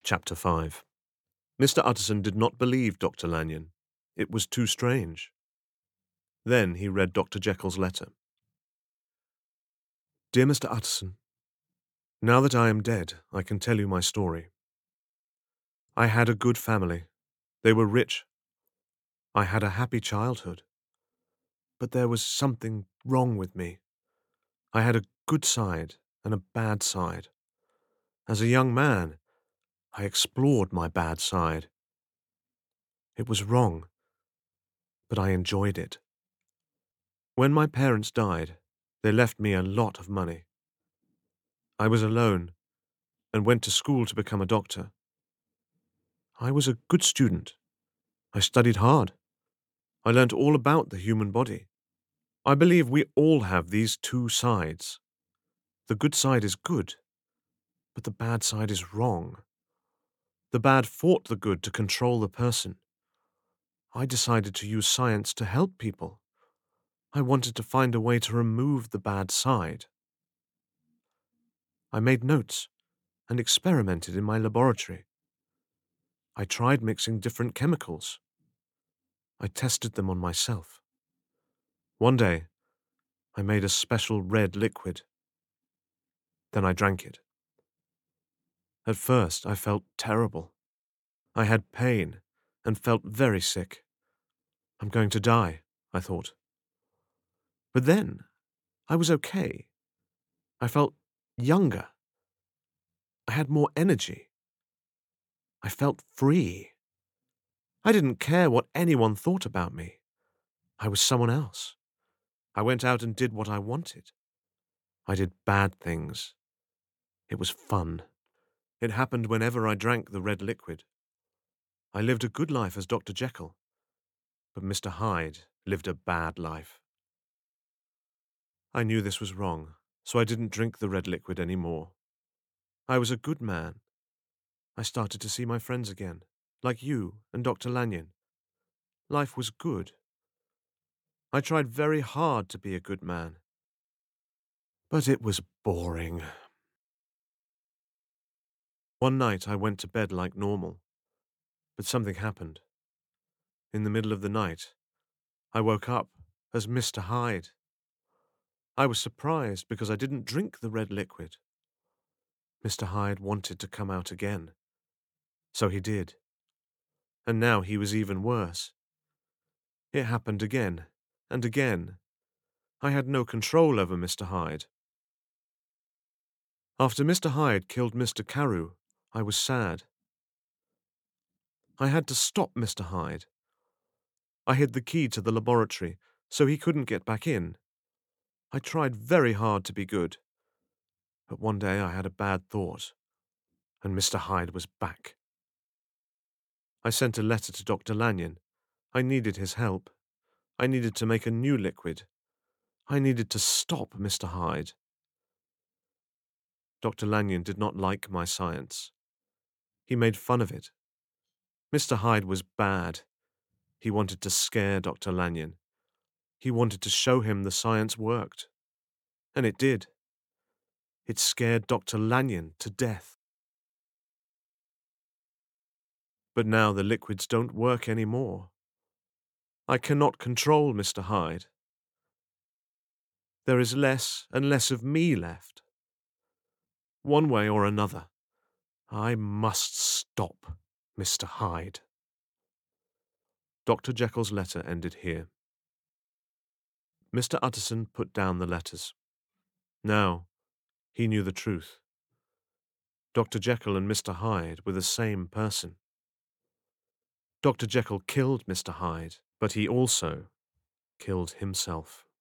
Chapter 5. Mr. Utterson did not believe Dr. Lanyon. It was too strange. Then he read Dr. Jekyll's letter. Dear Mr. Utterson, now that I am dead, I can tell you my story. I had a good family. They were rich. I had a happy childhood. But there was something wrong with me. I had a good side and a bad side. As a young man, I explored my bad side. It was wrong, but I enjoyed it. When my parents died, they left me a lot of money. I was alone and went to school to become a doctor. I was a good student. I studied hard. I learnt all about the human body. I believe we all have these two sides. The good side is good, but the bad side is wrong. The bad fought the good to control the person. I decided to use science to help people. I wanted to find a way to remove the bad side. I made notes and experimented in my laboratory. I tried mixing different chemicals. I tested them on myself. One day, I made a special red liquid. Then I drank it. At first, I felt terrible. I had pain and felt very sick. I'm going to die, I thought. But then, I was okay. I felt younger. I had more energy. I felt free. I didn't care what anyone thought about me. I was someone else. I went out and did what I wanted. I did bad things. It was fun. It happened whenever I drank the red liquid. I lived a good life as Dr. Jekyll, but Mr. Hyde lived a bad life. I knew this was wrong, so I didn't drink the red liquid any more. I was a good man. I started to see my friends again, like you and Dr. Lanyon. Life was good. I tried very hard to be a good man, but it was boring. One night I went to bed like normal, but something happened. In the middle of the night, I woke up as Mr. Hyde. I was surprised because I didn't drink the red liquid. Mr. Hyde wanted to come out again. So he did. And now he was even worse. It happened again and again. I had no control over Mr. Hyde. After Mr. Hyde killed Mr. Carew, I was sad. I had to stop Mr. Hyde. I hid the key to the laboratory so he couldn't get back in. I tried very hard to be good. But one day I had a bad thought, and Mr. Hyde was back. I sent a letter to Dr. Lanyon. I needed his help. I needed to make a new liquid. I needed to stop Mr. Hyde. Dr. Lanyon did not like my science. He made fun of it. Mr. Hyde was bad. He wanted to scare Dr. Lanyon. He wanted to show him the science worked. And it did. It scared Dr. Lanyon to death. But now the liquids don't work anymore. I cannot control Mr. Hyde. There is less and less of me left. One way or another, I must stop Mr. Hyde. Dr. Jekyll's letter ended here. Mr. Utterson put down the letters. Now, he knew the truth. Dr. Jekyll and Mr. Hyde were the same person. Dr. Jekyll killed Mr. Hyde, but he also killed himself.